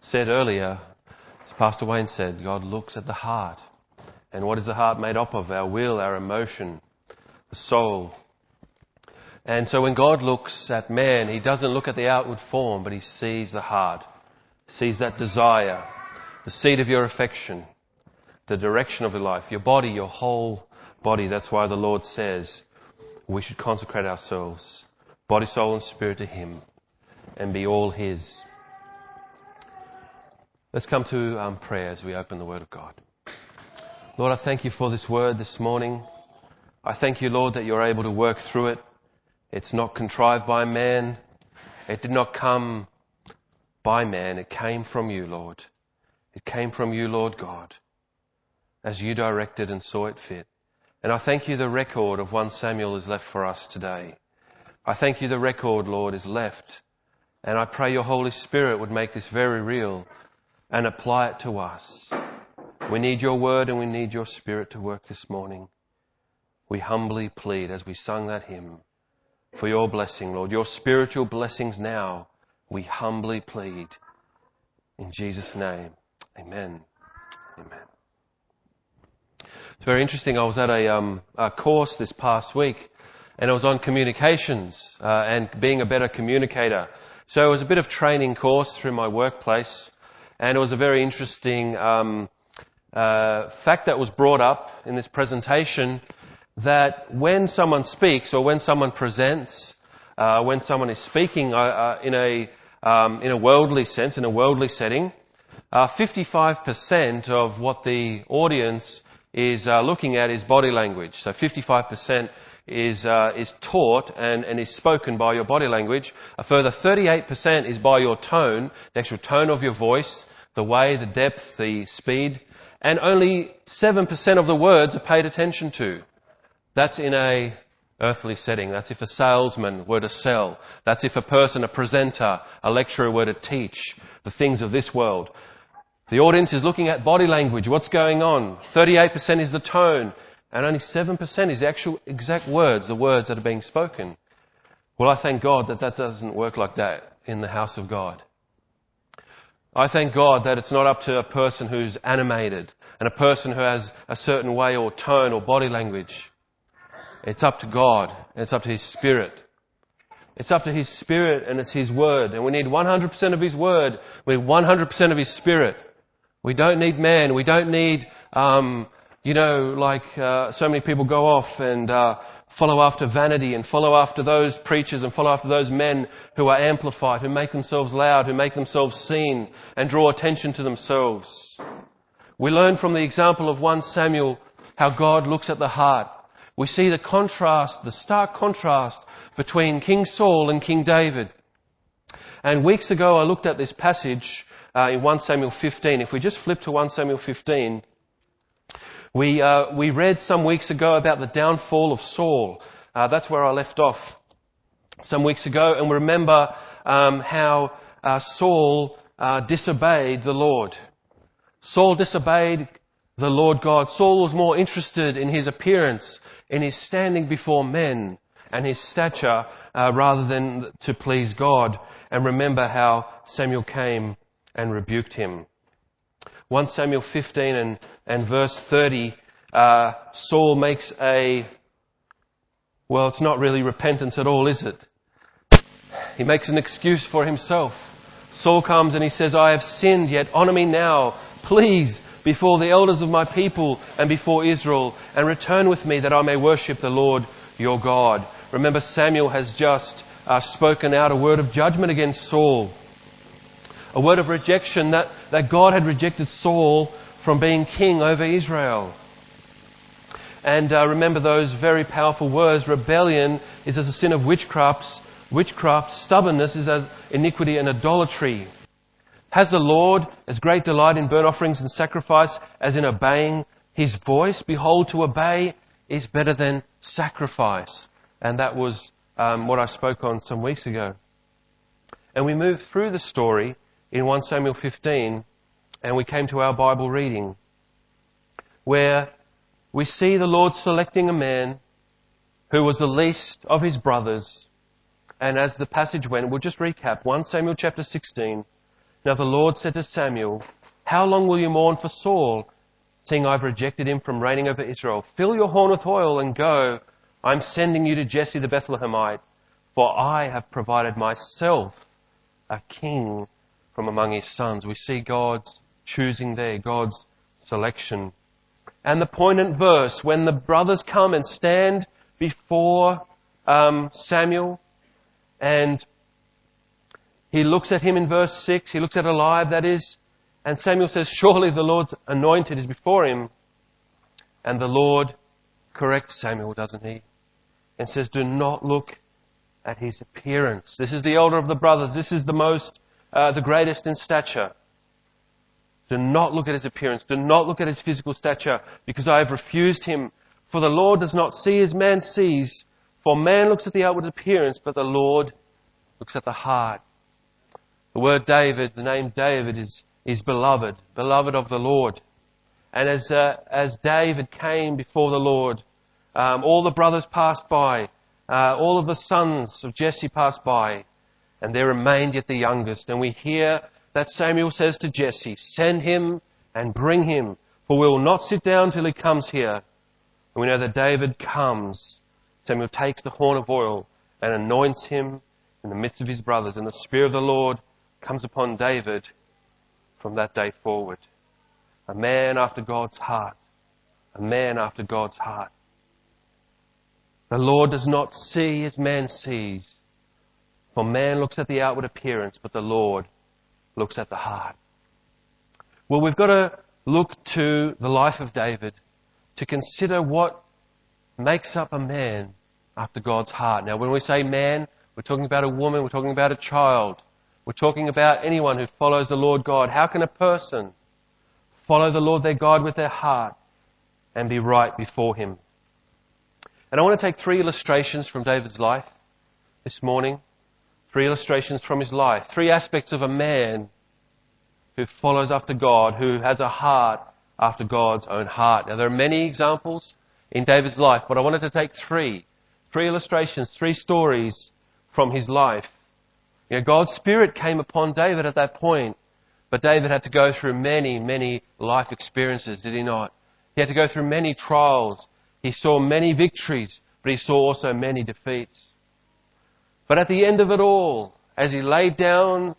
said earlier, as Pastor Wayne said, God looks at the heart. And what is the heart made up of? Our will, our emotion, the soul. And so when God looks at man, He doesn't look at the outward form, but He sees the heart, sees that desire, the seed of your affection, the direction of your life, your body, your whole body. That's why the Lord says we should consecrate ourselves, body, soul and spirit, to Him and be all His. Let's come to prayer as we open the Word of God. Lord, I thank You for this Word this morning. I thank You, Lord, that You're able to work through it. It's not contrived by man. It did not come by man. It came from You, Lord. It came from You, Lord God, as You directed and saw it fit. And I thank You the record of 1 Samuel is left for us today. I thank You the record, Lord, is left. And I pray Your Holy Spirit would make this very real and apply it to us. We need Your Word and we need Your Spirit to work this morning. We humbly plead as we sung that hymn for Your blessing, Lord. Your spiritual blessings now, we humbly plead. In Jesus' name, amen. Amen. It's very interesting. I was at a course this past week, and it was on communications and being a better communicator. So it was a bit of training course through my workplace, and it was a very interesting fact that was brought up in this presentation, that when someone speaks or when someone presents, when someone is speaking in a worldly sense, in a worldly setting, 55% of what the audience is looking at is body language. So 55% is taught and is spoken by your body language. A further 38% is by your tone, the actual tone of your voice, the way, the depth, the speed, and only 7% of the words are paid attention to. That's in a earthly setting. That's if a salesman were to sell. That's if a person, a presenter, a lecturer were to teach the things of this world. The audience is looking at body language. What's going on? 38% is the tone, and only 7% is the actual exact words, the words that are being spoken. Well, I thank God that doesn't work like that in the house of God. I thank God that it's not up to a person who's animated and a person who has a certain way or tone or body language. It's up to God, and it's up to His Spirit. It's up to His Spirit, and it's His Word. And we need 100% of His Word. We need 100% of His Spirit. We don't need man. We don't need, so many people go off and follow after vanity and follow after those preachers and follow after those men who are amplified, who make themselves loud, who make themselves seen and draw attention to themselves. We learn from the example of 1 Samuel how God looks at the heart. We see the contrast, the stark contrast between King Saul and King David. And weeks ago I looked at this passage in 1 Samuel 15. If we just flip to 1 Samuel 15, we read some weeks ago about the downfall of Saul. That's where I left off some weeks ago. And we remember how Saul disobeyed the Lord. Saul disobeyed the Lord God. Saul was more interested in his appearance, in his standing before men and his stature rather than to please God. And remember how Samuel came and rebuked him. 1 Samuel 15 and verse 30, Saul makes it's not really repentance at all, is it? He makes an excuse for himself. Saul comes and he says, I have sinned, yet honor me now, please, before the elders of my people and before Israel, and return with me that I may worship the Lord your God. Remember, Samuel has just spoken out a word of judgment against Saul. A word of rejection that God had rejected Saul from being king over Israel. And remember those very powerful words. Rebellion is as a sin of witchcraft. Stubbornness is as iniquity and idolatry. Has the Lord as great delight in burnt offerings and sacrifice as in obeying His voice? Behold, to obey is better than sacrifice. And that was what I spoke on some weeks ago. And we moved through the story in 1 Samuel 15, and we came to our Bible reading, where we see the Lord selecting a man who was the least of his brothers. And as the passage went, we'll just recap 1 Samuel chapter 16, Now the Lord said to Samuel, how long will you mourn for Saul, seeing I've rejected him from reigning over Israel? Fill your horn with oil and go. I'm sending you to Jesse the Bethlehemite, for I have provided myself a king from among his sons. We see God's choosing there, God's selection. And the poignant verse, when the brothers come and stand before Samuel, and he looks at him in verse 6, he looks at Eliab, that is, and Samuel says, surely the Lord's anointed is before him. And the Lord corrects Samuel, doesn't he? And says, do not look at his appearance. This is the elder of the brothers. This is the greatest in stature. Do not look at his appearance. Do not look at his physical stature, because I have refused him. For the Lord does not see as man sees. For man looks at the outward appearance, but the Lord looks at the heart. The word David, the name David is beloved, beloved of the Lord. And as David came before the Lord, all the brothers passed by, all of the sons of Jesse passed by, and there remained yet the youngest. And we hear that Samuel says to Jesse, send him and bring him, for we will not sit down till he comes here. And we know that David comes. Samuel takes the horn of oil and anoints him in the midst of his brothers, and the Spirit of the Lord comes upon David from that day forward. A man after God's heart. A man after God's heart. The Lord does not see as man sees. For man looks at the outward appearance, but the Lord looks at the heart. Well, we've got to look to the life of David to consider what makes up a man after God's heart. Now, when we say man, we're talking about a woman, we're talking about a child. We're talking about anyone who follows the Lord God. How can a person follow the Lord their God with their heart and be right before Him? And I want to take 3 illustrations from David's life this morning. 3 illustrations from his life. 3 aspects of a man who follows after God, who has a heart after God's own heart. Now, there are many examples in David's life, but I wanted to take 3 illustrations, 3 stories from his life. You know, God's Spirit came upon David at that point, but David had to go through many, many life experiences, did he not? He had to go through many trials. He saw many victories, but he saw also many defeats. But at the end of it all, as he laid down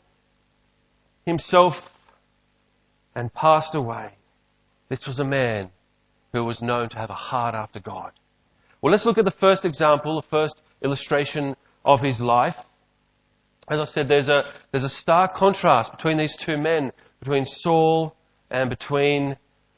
himself and passed away, this was a man who was known to have a heart after God. Well, let's look at the first example, the first illustration of his life. As I said, there's a stark contrast between these 2 men, between Saul and between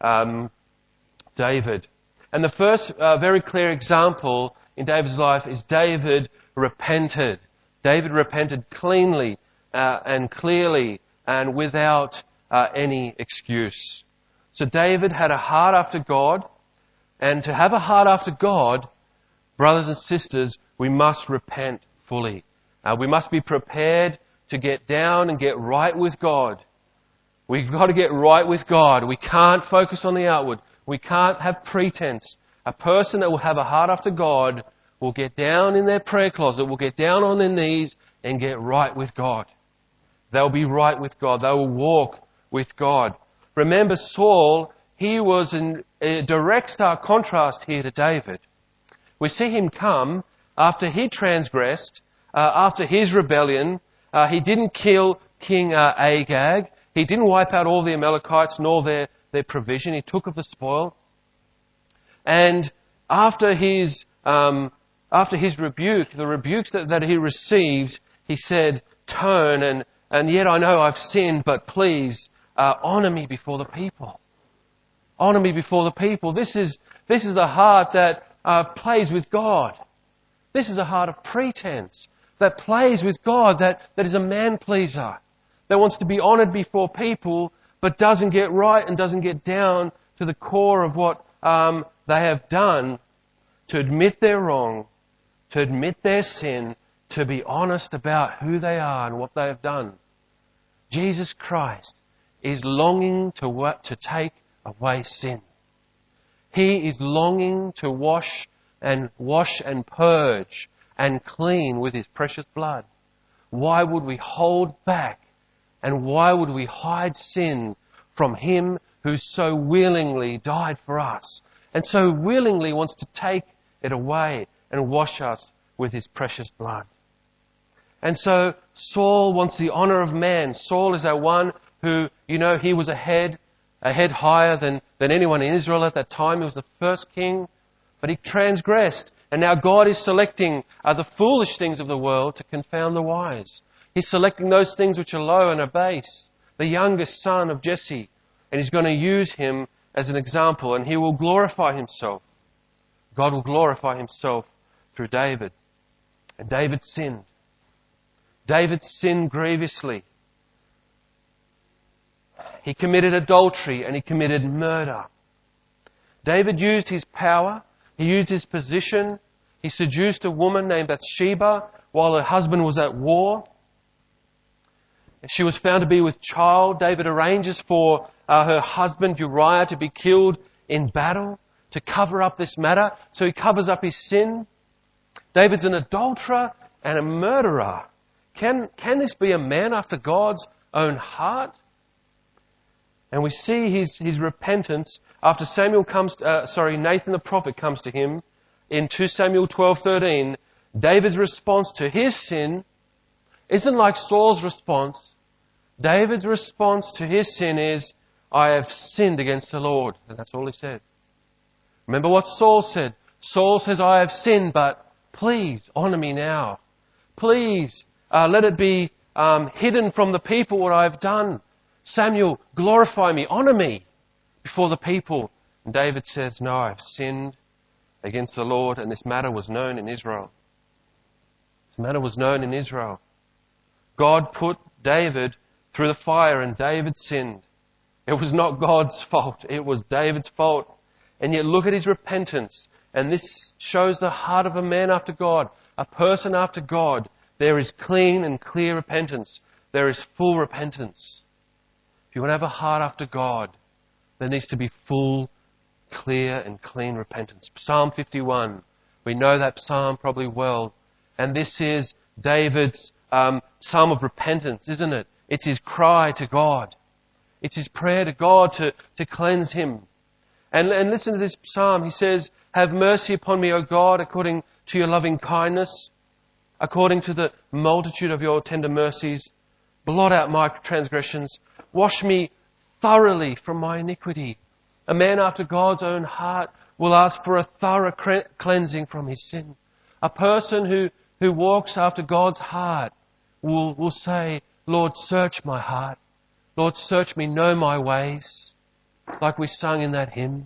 David. And the first very clear example in David's life is David repented. David repented cleanly and clearly and without any excuse. So David had a heart after God, and to have a heart after God, brothers and sisters, we must repent fully. We must be prepared to get down and get right with God. We've got to get right with God. We can't focus on the outward. We can't have pretense. A person that will have a heart after God will get down in their prayer closet, will get down on their knees and get right with God. They'll be right with God. They will walk with God. Remember Saul, he was in a direct stark contrast here to David. We see him come after he transgressed, after his rebellion. He didn't kill King Agag. He didn't wipe out all the Amalekites nor their provision. He took of the spoil. And after his rebuke, the rebukes that he received, he said, turn and yet I know I've sinned, but please honor me before the people. Honor me before the people. This is a heart that plays with God. This is a heart of pretense that plays with God, that is a man pleaser, that wants to be honored before people, but doesn't get right and doesn't get down to the core of what they have done, to admit their wrong, to admit their sin, to be honest about who they are and what they have done. Jesus Christ is longing to take away sin. He is longing to wash and purge and clean with His precious blood. Why would we hold back And why would we hide sin from Him who so willingly died for us and so willingly wants to take it away and wash us with His precious blood? And so Saul wants the honor of man. Saul is that one who, he was a head higher than anyone in Israel at that time. He was the first king, but he transgressed. And now God is selecting the foolish things of the world to confound the wise. He's selecting those things which are low and are base. The youngest son of Jesse. And He's going to use him as an example, and He will glorify Himself. God will glorify Himself through David. And David sinned. David sinned grievously. He committed adultery and he committed murder. David used his power. He used his position. He seduced a woman named Bathsheba while her husband was at war. She was found to be with child. David arranges for her husband Uriah to be killed in battle to cover up this matter. So he covers up his sin. David's an adulterer and a murderer. Can this be a man after God's own heart? And we see his repentance after Nathan the prophet comes to him in 2 Samuel 12:13. David's response to his sin isn't like Saul's response. David's response to his sin is, I have sinned against the Lord. And that's all he said. Remember what Saul said. Saul says, I have sinned, but please honor me now. Please let it be hidden from the people what I've done. Samuel, glorify me, honor me before the people. And David says, no, I've sinned against the Lord, and this matter was known in Israel. This matter was known in Israel. God put David through the fire, and David sinned. It was not God's fault. It was David's fault. And yet look at his repentance. And this shows the heart of a man after God, a person after God. There is clean and clear repentance. There is full repentance. If you want to have a heart after God, there needs to be full, clear and clean repentance. Psalm 51. We know that psalm probably well. And this is David's psalm of repentance, isn't it? It's his cry to God. It's his prayer to God to cleanse him. And listen to this psalm. He says, have mercy upon me, O God, according to your loving kindness, according to the multitude of your tender mercies. Blot out my transgressions. Wash me thoroughly from my iniquity. A man after God's own heart will ask for a thorough cleansing from his sin. A person who walks after God's heart will say, Lord, search my heart. Lord, search me, know my ways, like we sung in that hymn.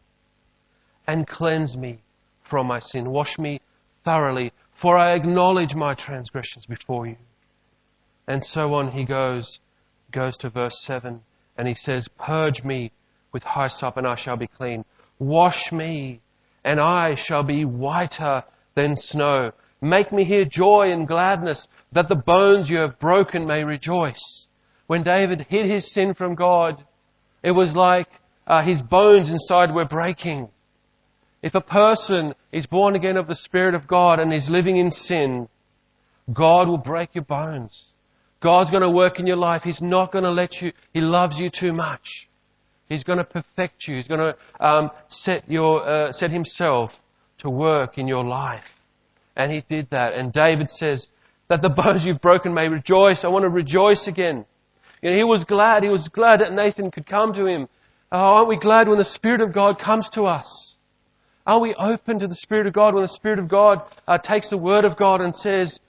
And cleanse me from my sin. Wash me thoroughly, for I acknowledge my transgressions before you. And so on he goes to verse 7, and he says, purge me with hyssop, and I shall be clean. Wash me, and I shall be whiter than snow. Make me hear joy and gladness, that the bones you have broken may rejoice. When David hid his sin from God, it was like his bones inside were breaking. If a person is born again of the Spirit of God and is living in sin, God will break your bones. God's going to work in your life. He's not going to let you. He loves you too much. He's going to perfect you. He's going to set Himself to work in your life. And He did that. And David says that the bones you've broken may rejoice. I want to rejoice again. He was glad. He was glad that Nathan could come to him. Oh, aren't we glad when the Spirit of God comes to us? Are we open to the Spirit of God when the Spirit of God takes the Word of God and says,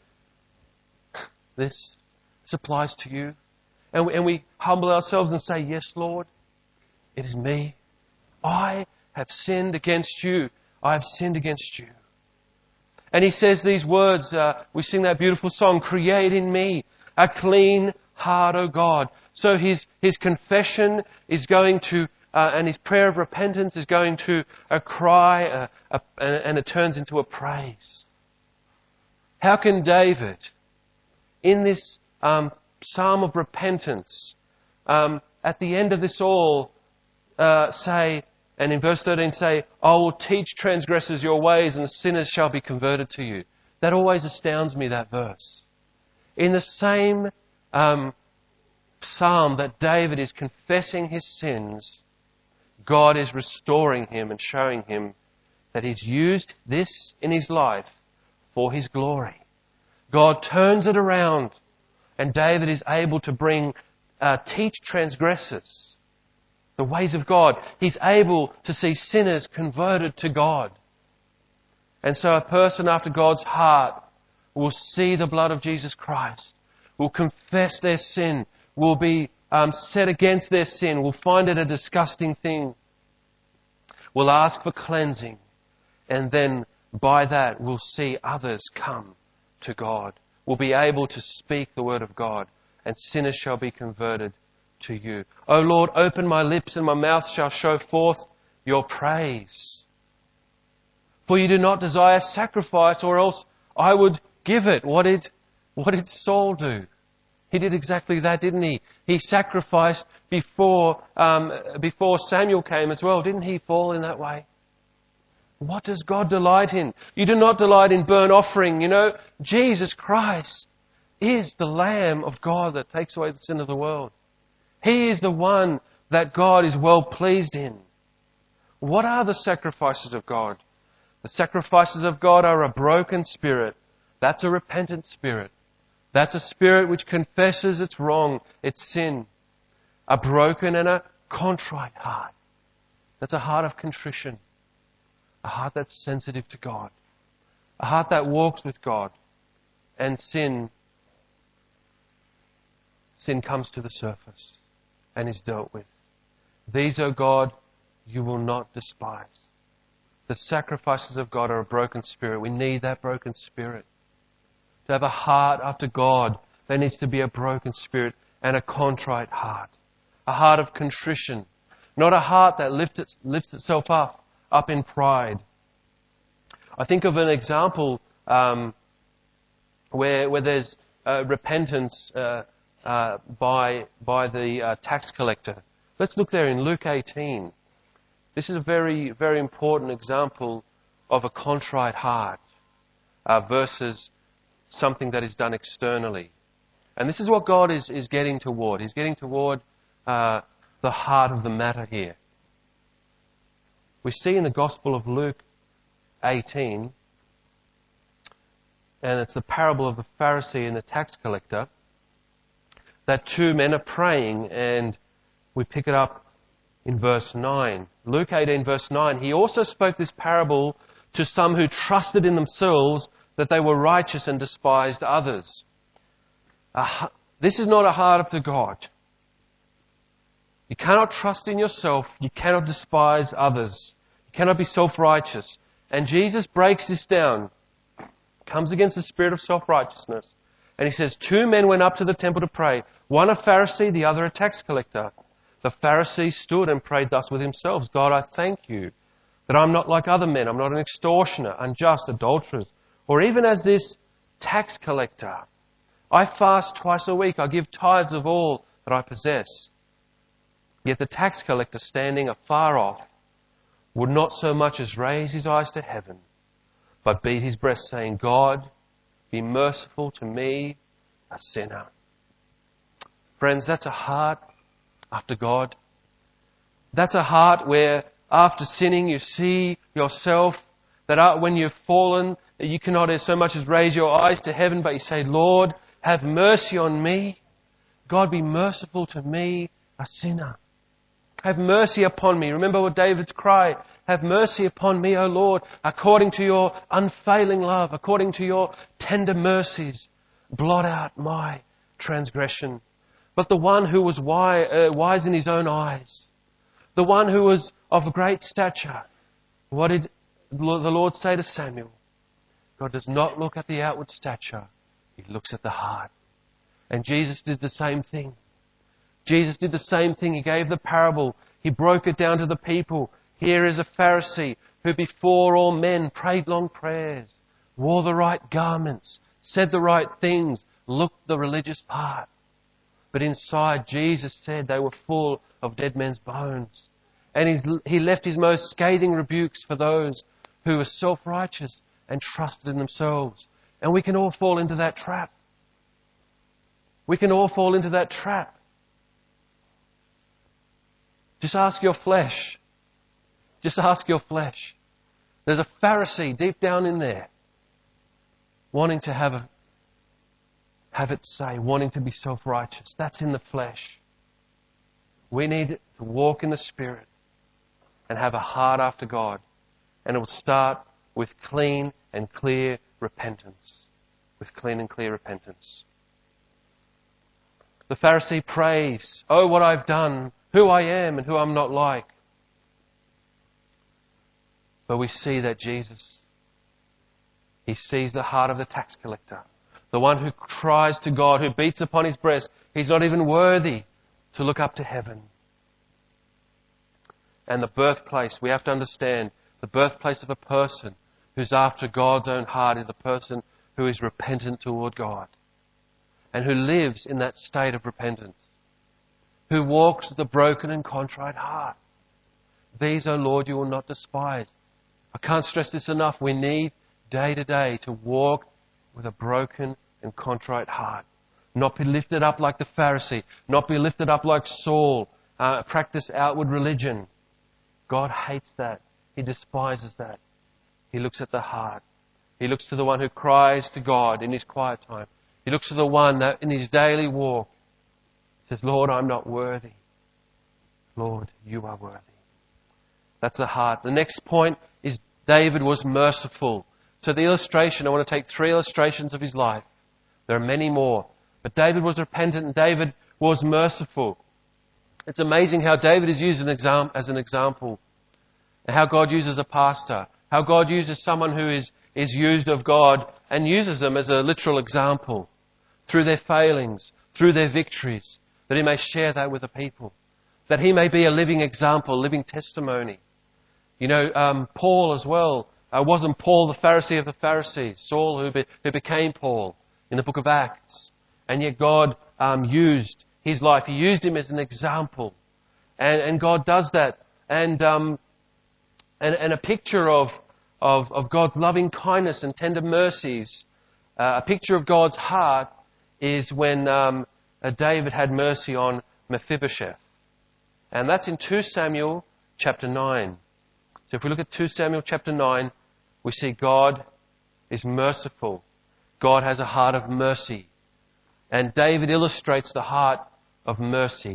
this applies to you? And we humble ourselves and say, yes, Lord, it is me. I have sinned against you. I have sinned against you. And he says these words, we sing that beautiful song, create in me a clean heart, O God. So his confession is going to, and his prayer of repentance is going to a cry, and it turns into a praise. How can David, in this psalm of repentance, at the end of this all, say, and in verse 13 say, I will teach transgressors your ways and sinners shall be converted to you. That always astounds me, that verse. In the same psalm that David is confessing his sins, God is restoring him and showing him that He's used this in his life for His glory. God turns it around, and David is able to teach transgressors the ways of God. He's able to see sinners converted to God. And so a person after God's heart will see the blood of Jesus Christ, will confess their sin, will be set against their sin, will find it a disgusting thing, will ask for cleansing, and then by that will see others come to God. Will be able to speak the word of God, and sinners shall be converted to you. O Lord, open my lips, and my mouth shall show forth your praise. For you do not desire sacrifice, or else I would give it. What did Saul do? He did exactly that, didn't he? He sacrificed before Samuel came as well. Didn't he fall in that way? What does God delight in? You do not delight in burnt offering. You know, Jesus Christ is the Lamb of God that takes away the sin of the world. He is the one that God is well pleased in. What are the sacrifices of God? The sacrifices of God are a broken spirit. That's a repentant spirit. That's a spirit which confesses its wrong, its sin. A broken and a contrite heart. That's a heart of contrition. A heart that's sensitive to God. A heart that walks with God. And sin comes to the surface and is dealt with. These, O God, you will not despise. The sacrifices of God are a broken spirit. We need that broken spirit. To have a heart after God, there needs to be a broken spirit and a contrite heart. A heart of contrition. Not a heart that lifts itself up in pride. I think of an example where there's repentance by the tax collector. Let's look there in Luke 18. This is a very, very important example of a contrite heart versus something that is done externally. And this is what God is getting toward. He's getting toward the heart of the matter here. We see in the Gospel of Luke 18, and it's the parable of the Pharisee and the tax collector, that two men are praying, and we pick it up in verse 9. Luke 18, verse 9. He also spoke this parable to some who trusted in themselves that they were righteous and despised others. This is not a heart after God. You cannot trust in yourself. You cannot despise others. You cannot be self-righteous. And Jesus breaks this down. Comes against the spirit of self-righteousness. And he says, two men went up to the temple to pray. One a Pharisee, the other a tax collector. The Pharisee stood and prayed thus with himself, God, I thank you that I'm not like other men. I'm not an extortioner, unjust, adulterous, or even as this tax collector. I fast twice a week. I give tithes of all that I possess. Yet the tax collector, standing afar off, would not so much as raise his eyes to heaven, but beat his breast, saying, God, be merciful to me, a sinner. Friends, that's a heart after God. That's a heart where after sinning you see yourself, that when you've fallen, that you cannot so much as raise your eyes to heaven, but you say, Lord, have mercy on me. God, be merciful to me, a sinner. Have mercy upon me. Remember what David's cry. Have mercy upon me, O Lord, according to your unfailing love, according to your tender mercies. Blot out my transgression. But the one who was wise in his own eyes, the one who was of great stature, what did the Lord say to Samuel? God does not look at the outward stature. He looks at the heart. And Jesus did the same thing. Jesus did the same thing. He gave the parable. He broke it down to the people. Here is a Pharisee who before all men prayed long prayers, wore the right garments, said the right things, looked the religious part. But inside, Jesus said they were full of dead men's bones. And he left his most scathing rebukes for those who were self-righteous and trusted in themselves. And we can all fall into that trap. We can all fall into that trap. Just ask your flesh. Just ask your flesh. There's a Pharisee deep down in there wanting to have it say, wanting to be self-righteous. That's in the flesh. We need to walk in the Spirit and have a heart after God. And it will start with clean and clear repentance. With clean and clear repentance. The Pharisee prays, "Oh, what I've done, who I am and who I'm not like." But we see that Jesus, He sees the heart of the tax collector. The one who cries to God, who beats upon his breast. He's not even worthy to look up to heaven. And the birthplace, we have to understand, the birthplace of a person who's after God's own heart is a person who is repentant toward God and who lives in that state of repentance, who walks with a broken and contrite heart. These, O Lord, you will not despise. I can't stress this enough. We need day to day to walk with a broken and contrite heart. Not be lifted up like the Pharisee. Not be lifted up like Saul. Practice outward religion. God hates that. He despises that. He looks at the heart. He looks to the one who cries to God in his quiet time. He looks to the one that in his daily walk says, "Lord, I'm not worthy. Lord, you are worthy." That's the heart. The next point is David was merciful. So the illustration, I want to take 3 illustrations of his life. There are many more. But David was repentant and David was merciful. It's amazing how David is used as an example. And how God uses a pastor. How God uses someone who is used of God and uses them as a literal example. Through their failings, through their victories. That he may share that with the people. That he may be a living example, living testimony. You know, Paul as well. Wasn't Paul the Pharisee of the Pharisees? Saul who became Paul in the book of Acts. And yet God used his life. He used him as an example. And God does that. And a picture of God's loving kindness and tender mercies. A picture of God's heart is when David had mercy on Mephibosheth. And that's in 2 Samuel chapter 9. So if we look at 2 Samuel chapter 9, we see God is merciful. God has a heart of mercy. And David illustrates the heart of mercy.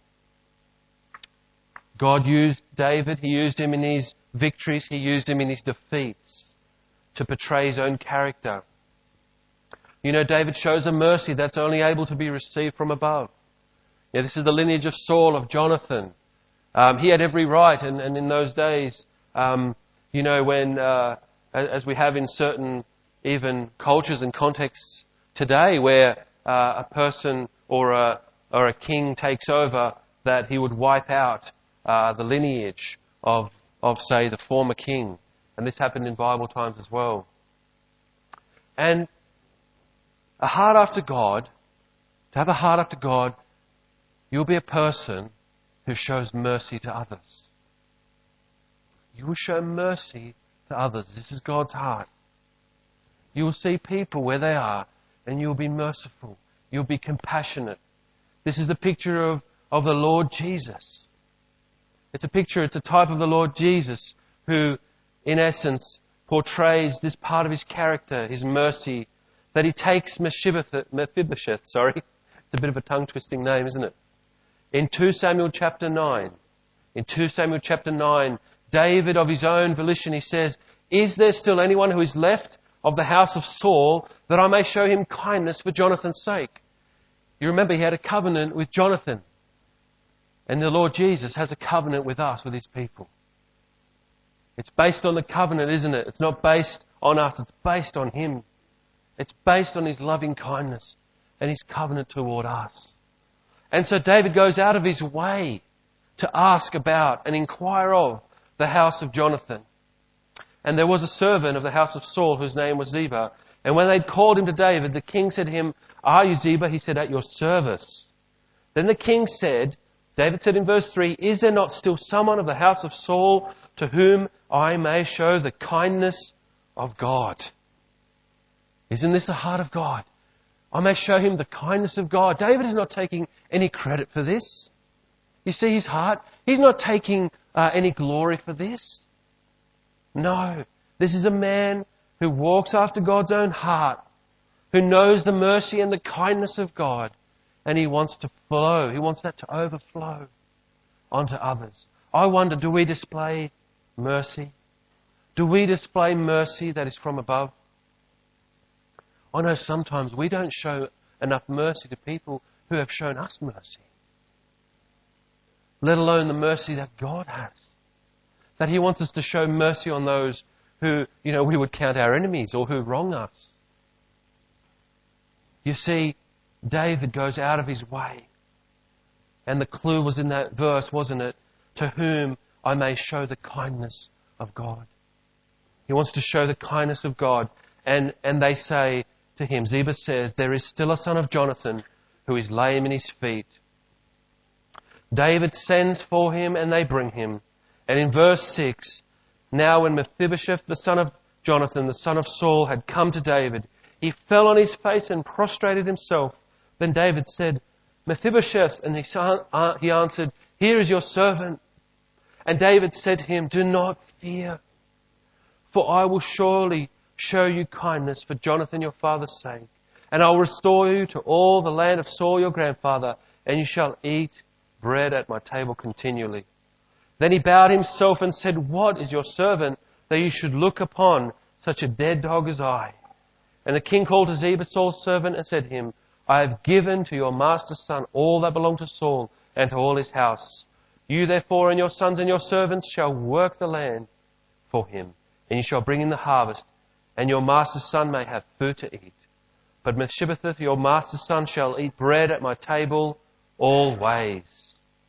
God used David, He used him in his victories, He used him in his defeats to portray His own character. You know, David shows a mercy that's only able to be received from above. Yeah, this is the lineage of Saul, of Jonathan. He had every right, and in those days, you know, when, as we have in certain even cultures and contexts today, where a person or a king takes over, that he would wipe out the lineage of say the former king, and this happened in Bible times as well. And a heart after God, to have a heart after God, you'll be a person who shows mercy to others. You will show mercy to others. This is God's heart. You will see people where they are and you'll be merciful. You'll be compassionate. This is the picture of the Lord Jesus. It's a type of the Lord Jesus who, in essence, portrays this part of His character, His mercy, that He takes Mephibosheth, it's a bit of a tongue-twisting name, isn't it? In 2 Samuel chapter 9, David, of his own volition, he says, "Is there still anyone who is left of the house of Saul that I may show him kindness for Jonathan's sake?" You remember he had a covenant with Jonathan. And the Lord Jesus has a covenant with us, with His people. It's based on the covenant, isn't it? It's not based on us, it's based on Him. It's based on His loving kindness and His covenant toward us. And so David goes out of his way to ask about and inquire of the house of Jonathan. And there was a servant of the house of Saul whose name was Ziba. And when they'd called him to David, the king said to him, "Are you Ziba?" He said, "At your service." Then the king said, David said in verse 3, "Is there not still someone of the house of Saul to whom I may show the kindness of God?" Isn't this the heart of God? I may show him the kindness of God. David is not taking any credit for this. You see his heart? He's not taking any glory for this. No. This is a man who walks after God's own heart, who knows the mercy and the kindness of God, and he wants to flow. He wants that to overflow onto others. I wonder, do we display mercy? Do we display mercy that is from above? I know sometimes we don't show enough mercy to people who have shown us mercy, let alone the mercy that God has. That He wants us to show mercy on those who, we would count our enemies or who wrong us. You see, David goes out of his way. And the clue was in that verse, wasn't it? To whom I may show the kindness of God. He wants to show the kindness of God. And they say to him, Ziba says, there is still a son of Jonathan who is lame in his feet. David sends for him and they bring him. And in verse 6, now when Mephibosheth, the son of Jonathan, the son of Saul, had come to David, he fell on his face and prostrated himself. Then David said, Mephibosheth, and he answered, here is your servant. And David said to him, do not fear, for I will surely show you kindness for Jonathan your father's sake. And I will restore you to all the land of Saul your grandfather, and you shall eat bread at my table continually. Then he bowed himself and said, what is your servant that you should look upon such a dead dog as I? And the king called to Ziba, Saul's servant, and said to him, I have given to your master's son all that belonged to Saul and to all his house. You therefore and your sons and your servants shall work the land for him, and you shall bring in the harvest, and your master's son may have food to eat. But Mephibosheth, your master's son, shall eat bread at my table always.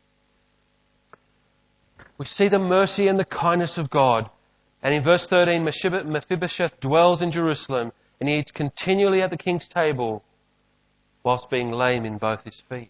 We see the mercy and the kindness of God. And in verse 13, Mephibosheth dwells in Jerusalem, and he eats continually at the king's table, whilst being lame in both his feet.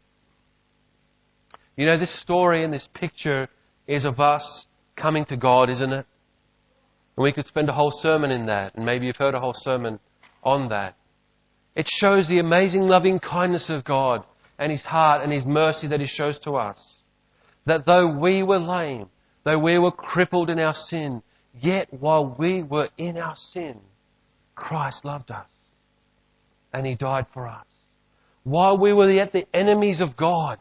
This story and this picture is of us coming to God, isn't it? And we could spend a whole sermon in that, and maybe you've heard a whole sermon on that. It shows the amazing loving kindness of God and His heart and His mercy that He shows to us. That though we were lame, though we were crippled in our sin, yet while we were in our sin, Christ loved us and He died for us. While we were yet the enemies of God,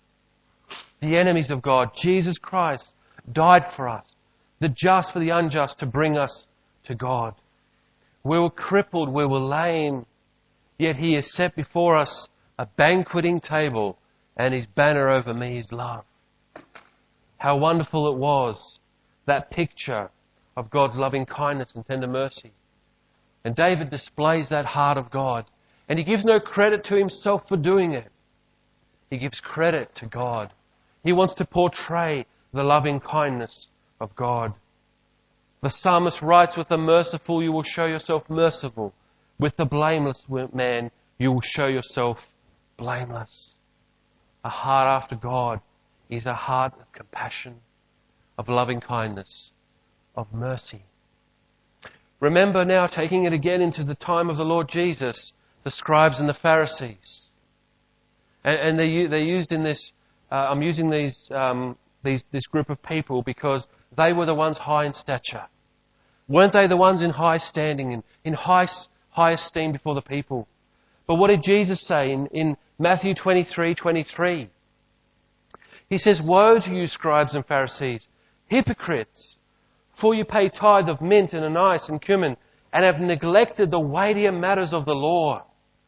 Jesus Christ died for us, the just for the unjust, to bring us to God. We were crippled, we were lame, yet He has set before us a banqueting table, and His banner over me is love. How wonderful it was, that picture of God's loving kindness and tender mercy. And David displays that heart of God. And he gives no credit to himself for doing it. He gives credit to God. He wants to portray the loving kindness of God. The psalmist writes, with the merciful you will show yourself merciful. With the blameless man you will show yourself blameless. A heart after God is a heart of compassion, of loving kindness, of mercy. Remember now, taking it again into the time of the Lord Jesus, the scribes and the Pharisees. And they're used in this, I'm using this group of people because they were the ones high in stature. Weren't they the ones in high standing, in high esteem before the people? But what did Jesus say in Matthew 23:23? He says, woe to you, scribes and Pharisees, hypocrites, for you pay tithe of mint and anise and cumin, and have neglected the weightier matters of the law,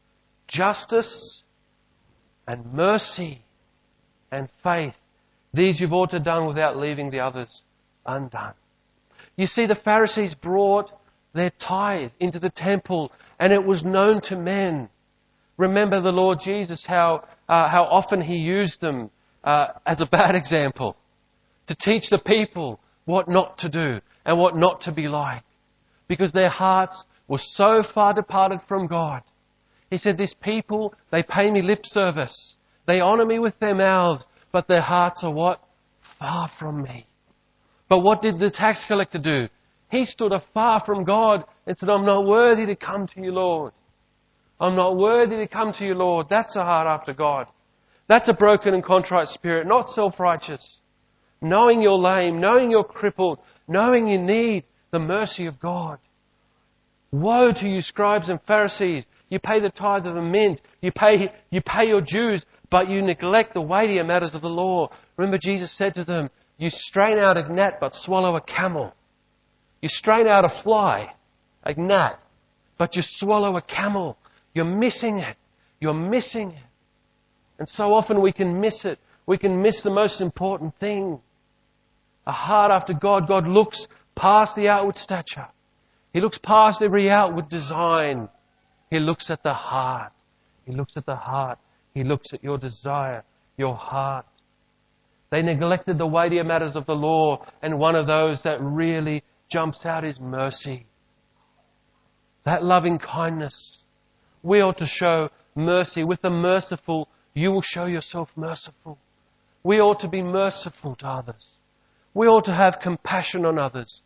justice and mercy and faith. These you've ought to have done without leaving the others undone. You see, the Pharisees brought their tithe into the temple, and it was known to men. Remember the Lord Jesus, how often He used them as a bad example to teach the people what not to do and what not to be like, because their hearts were so far departed from God. He said, this people, they pay me lip service. They honor me with their mouths, but their hearts are what? Far from me. But what did the tax collector do? He stood afar from God and said, I'm not worthy to come to you, Lord. I'm not worthy to come to you, Lord. That's a heart after God. That's a broken and contrite spirit, not self-righteous. Knowing you're lame, knowing you're crippled, knowing you need the mercy of God. Woe to you, scribes and Pharisees! You pay the tithe of the mint, you pay your dues, but you neglect the weightier matters of the law. Remember, Jesus said to them, you strain out a gnat but swallow a camel. You strain out a fly, a gnat, but you swallow a camel. You're missing it. You're missing it. And so often we can miss it. We can miss the most important thing. A heart after God. God looks past the outward stature. He looks past every outward design. He looks at the heart. He looks at the heart. He looks at your desire, your heart. They neglected the weightier matters of the law, and one of those that really jumps out is mercy. That loving kindness. We ought to show mercy. With the merciful, you will show yourself merciful. We ought to be merciful to others. We ought to have compassion on others.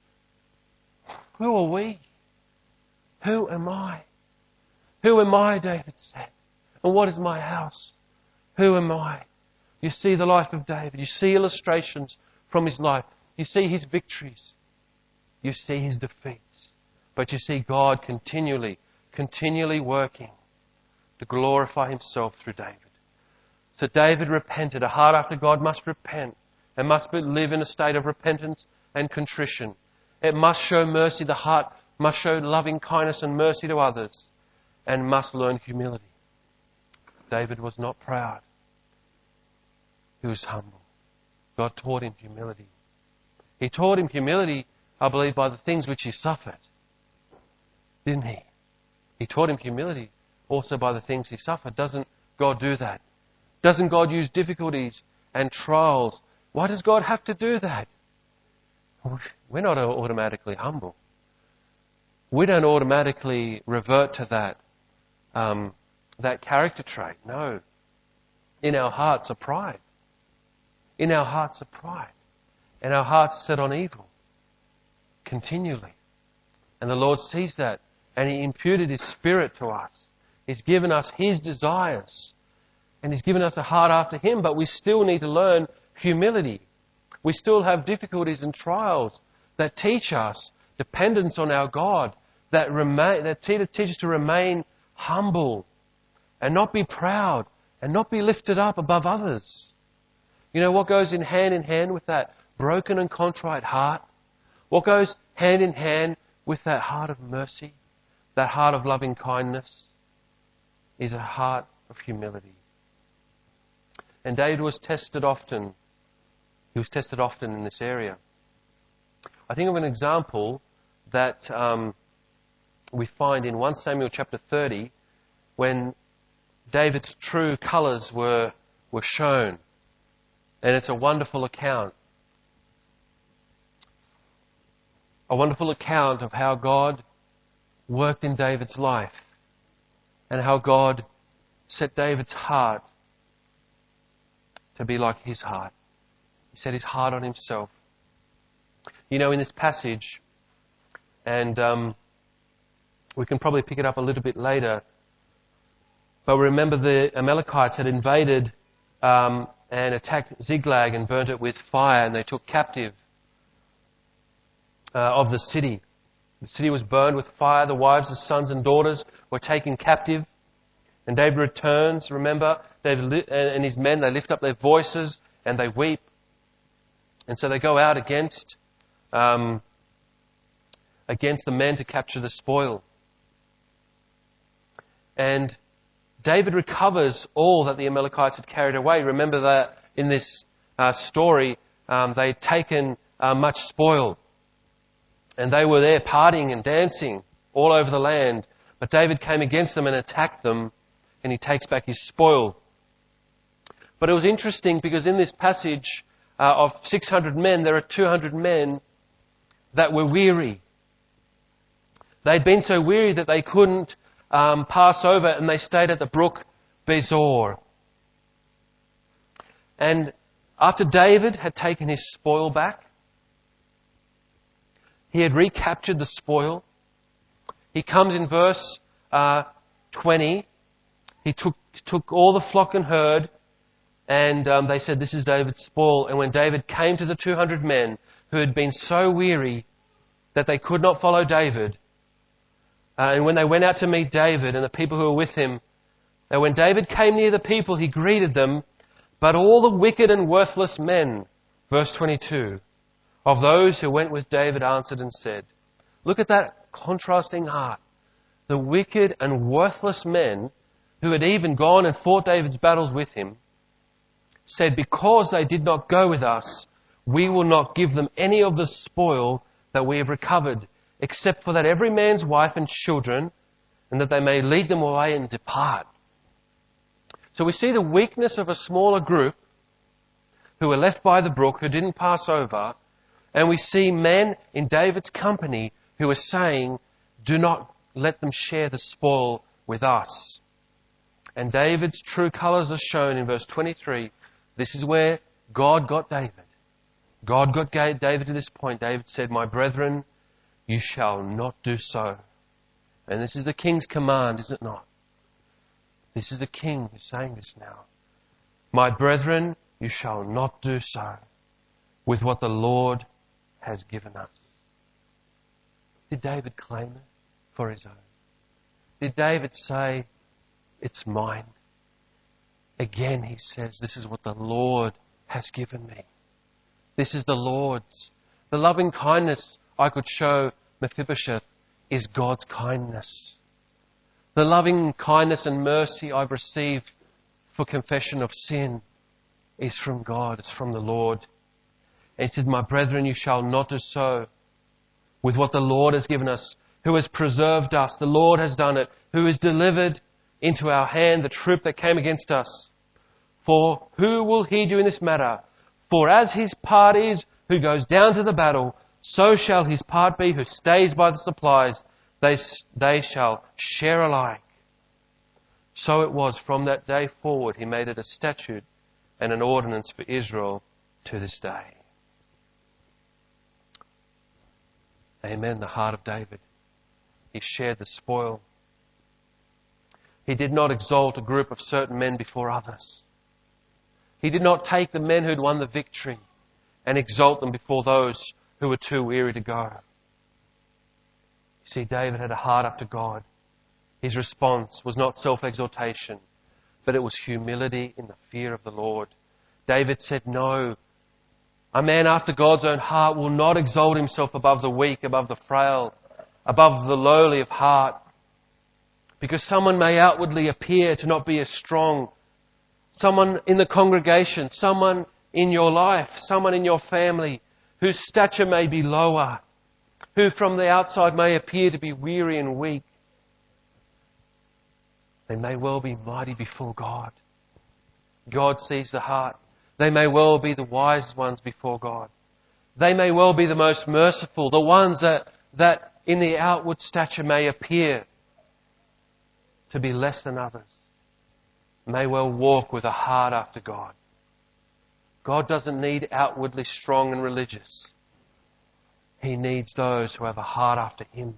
Who are we? Who am I? Who am I, David said? And what is my house? Who am I? You see the life of David. You see illustrations from his life. You see his victories. You see his defeats. But you see God continually working to glorify himself through David. So David repented. A heart after God must repent and must live in a state of repentance and contrition. It must show mercy. The heart must show loving kindness and mercy to others and must learn humility. David was not proud. He was humble. God taught him humility. He taught him humility, I believe, by the things which he suffered. Didn't he? He taught him humility also by the things he suffered. Doesn't God do that? Doesn't God use difficulties and trials? Why does God have to do that? We're not automatically humble. We don't automatically revert to that character trait. No. In our hearts are pride. In our hearts are pride. And our hearts are set on evil. Continually. And the Lord sees that. And He imputed His Spirit to us. He's given us His desires. And He's given us a heart after Him. But we still need to learn humility. We still have difficulties and trials that teach us dependence on our God. That teach us to remain humble. And not be proud. And not be lifted up above others. You know what goes in hand with that broken and contrite heart? What goes hand in hand with that heart of mercy? That heart of loving kindness? Is a heart of humility. And David was tested often. He was tested often in this area. I think of an example that we find in 1 Samuel chapter 30 when David's true colours were shown. And it's a wonderful account. A wonderful account of how God worked in David's life and how God set David's heart to be like His heart. He set His heart on Himself. You know, in this passage, and we can probably pick it up a little bit later, but remember the Amalekites had invaded and attacked Ziklag and burnt it with fire, and they took captive of the city. The city was burned with fire. The wives, the sons and daughters were taken captive. And David returns. Remember, David and his men, they lift up their voices and they weep. And so they go out against the men to capture the spoil. And David recovers all that the Amalekites had carried away. Remember that in this story, they'd taken much spoil. And they were there partying and dancing all over the land. But David came against them and attacked them, and he takes back his spoil. But it was interesting because in this passage of 600 men, there are 200 men that were weary. They'd been so weary that they couldn't pass over, and they stayed at the brook Bezor. And after David had taken his spoil back, he had recaptured the spoil. He comes in verse 20. He took all the flock and herd, And they said, this is David's spoil. And when David came to the 200 men who had been so weary that they could not follow David, and when they went out to meet David and the people who were with him, and when David came near the people, he greeted them, but all the wicked and worthless men, verse 22, of those who went with David answered and said, look at that contrasting heart. The wicked and worthless men who had even gone and fought David's battles with him said, because they did not go with us, we will not give them any of the spoil that we have recovered, except for that every man's wife and children, and that they may lead them away and depart. So we see the weakness of a smaller group who were left by the brook, who didn't pass over, and we see men in David's company who are saying, do not let them share the spoil with us. And David's true colours are shown in verse 23. This is where God got David. God got David to this point. David said, my brethren, you shall not do so. And this is the king's command, is it not? This is the king who's saying this now. My brethren, you shall not do so with what the Lord has given us. Did David claim it for his own? Did David say, it's mine? Again, he says, this is what the Lord has given me. This is the Lord's. The loving kindness I could show Mephibosheth is God's kindness. The loving kindness and mercy I've received for confession of sin is from God. It's from the Lord. And he said, my brethren, you shall not do so with what the Lord has given us, who has preserved us. The Lord has done it, who has delivered into our hand the troop that came against us. For who will heed you in this matter? For as his part is who goes down to the battle, so shall his part be who stays by the supplies. They shall share alike. So it was from that day forward he made it a statute and an ordinance for Israel to this day. Amen. The heart of David. He shared the spoil. He did not exalt a group of certain men before others. He did not take the men who'd won the victory and exalt them before those who were too weary to go. You see, David had a heart after God. His response was not self-exaltation, but it was humility in the fear of the Lord. David said, no, a man after God's own heart will not exalt himself above the weak, above the frail, above the lowly of heart. Because someone may outwardly appear to not be as strong. Someone in the congregation, someone in your life, someone in your family whose stature may be lower, who from the outside may appear to be weary and weak. They may well be mighty before God. God sees the heart. They may well be the wise ones before God. They may well be the most merciful, the ones that in the outward stature may appear to be less than others, may well walk with a heart after God. God doesn't need outwardly strong and religious. He needs those who have a heart after Him.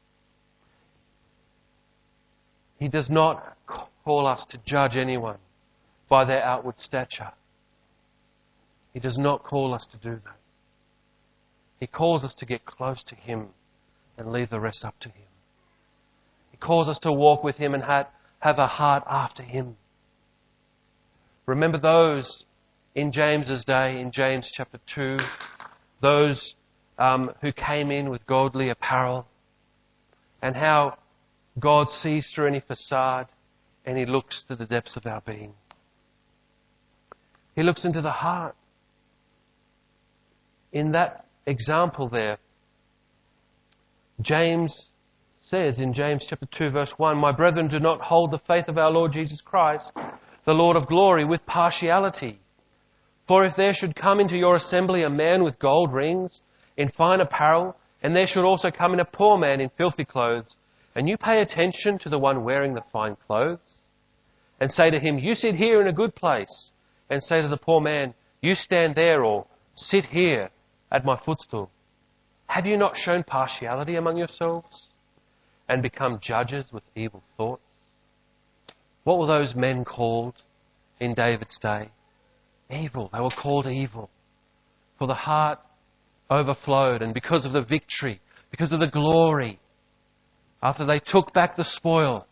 He does not call us to judge anyone by their outward stature. He does not call us to do that. He calls us to get close to Him and leave the rest up to Him. He calls us to walk with Him and have a heart after Him. Remember those in James's day, in James chapter 2, those who came in with godly apparel, and how God sees through any facade and He looks to the depths of our being. He looks into the heart. In that example there, James says in James chapter 2 verse 1, my brethren, do not hold the faith of our Lord Jesus Christ, the Lord of glory, with partiality. For if there should come into your assembly a man with gold rings in fine apparel, and there should also come in a poor man in filthy clothes, and you pay attention to the one wearing the fine clothes, and say to him, you sit here in a good place, and say to the poor man, you stand there, or sit here at my footstool. Have you not shown partiality among yourselves and become judges with evil thoughts? What were those men called in David's day? Evil. They were called evil. For the heart overflowed, and because of the victory, because of the glory, after they took back the spoil,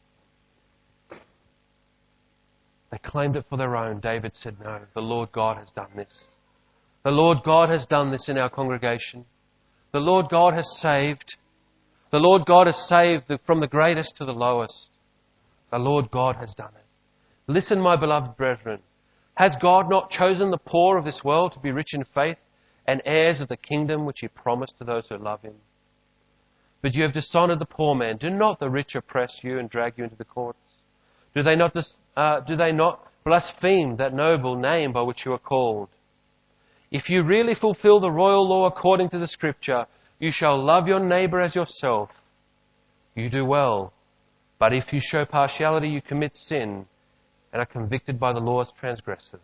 they claimed it for their own. David said, no, the Lord God has done this. The Lord God has done this in our congregation. The Lord God has saved. The Lord God has saved from the greatest to the lowest. The Lord God has done it. Listen, my beloved brethren. Has God not chosen the poor of this world to be rich in faith and heirs of the kingdom which He promised to those who love Him? But you have dishonored the poor man. Do not the rich oppress you and drag you into the courts? Do they not blaspheme that noble name by which you are called? If you really fulfill the royal law according to the Scripture, you shall love your neighbor as yourself. You do well. But if you show partiality, you commit sin and are convicted by the law as transgressors.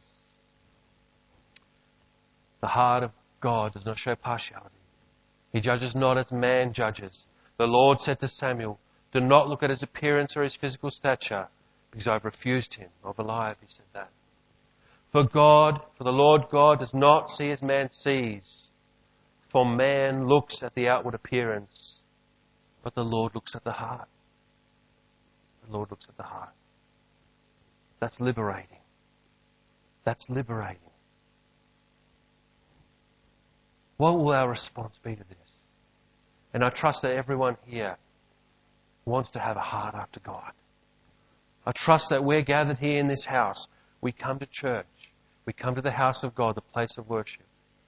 The heart of God does not show partiality. He judges not as man judges. The Lord said to Samuel, do not look at his appearance or his physical stature, because I've refused him. Of Eliab, he said that. For the Lord God does not see as man sees. For man looks at the outward appearance, but the Lord looks at the heart. The Lord looks at the heart. That's liberating. That's liberating. What will our response be to this? And I trust that everyone here wants to have a heart after God. I trust that we're gathered here in this house. We come to church. We come to the house of God, the place of worship.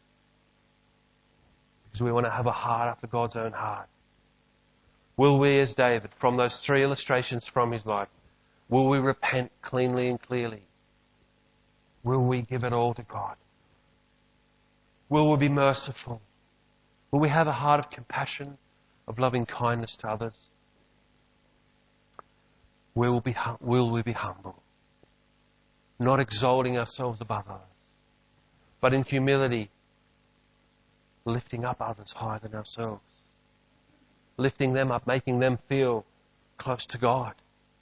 Because we want to have a heart after God's own heart. Will we, as David, from those 3 illustrations from his life, will we repent cleanly and clearly? Will we give it all to God? Will we be merciful? Will we have a heart of compassion, of loving kindness to others? Will we be humble? Not exalting ourselves above others, but in humility, lifting up others higher than ourselves. Lifting them up, making them feel close to God.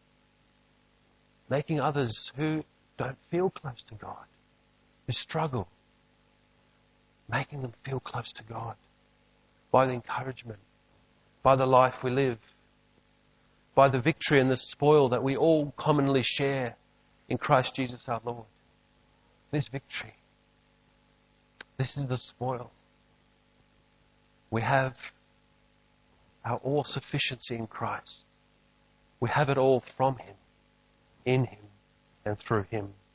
Making others who don't feel close to God, who struggle, making them feel close to God by the encouragement, by the life we live, by the victory and the spoil that we all commonly share in Christ Jesus our Lord. This victory, this is the spoil. We have our all-sufficiency in Christ. We have it all from Him, in Him, and through Him.